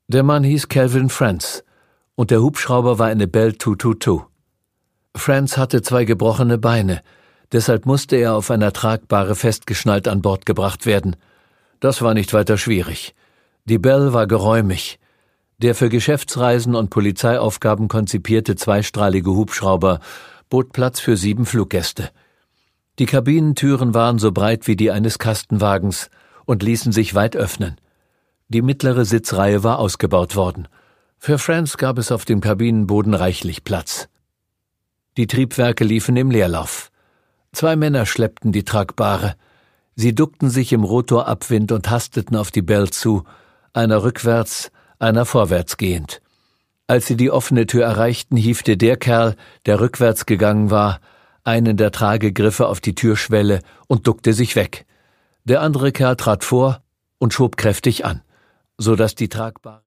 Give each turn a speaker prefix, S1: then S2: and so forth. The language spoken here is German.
S1: Der Mann hieß Calvin Frantz und der Hubschrauber war eine Bell 222. Frantz hatte 2 gebrochene Beine, deshalb musste er auf einer Tragbahre festgeschnallt an Bord gebracht werden. Das war nicht weiter schwierig. Die Bell war geräumig. Der für Geschäftsreisen und Polizeiaufgaben konzipierte zweistrahlige Hubschrauber bot Platz für 7 Fluggäste. Die Kabinentüren waren so breit wie die eines Kastenwagens und ließen sich weit öffnen. Die mittlere Sitzreihe war ausgebaut worden. Für Frantz gab es auf dem Kabinenboden reichlich Platz. Die Triebwerke liefen im Leerlauf. 2 Männer schleppten die Tragbahre. Sie duckten sich im Rotorabwind und hasteten auf die Bell zu, einer rückwärts, einer vorwärts gehend. Als sie die offene Tür erreichten, hiefte der Kerl, der rückwärts gegangen war, einen der Tragegriffe auf die Türschwelle und duckte sich weg. Der andere Kerl trat vor und schob kräftig an, so dass die Tragbahre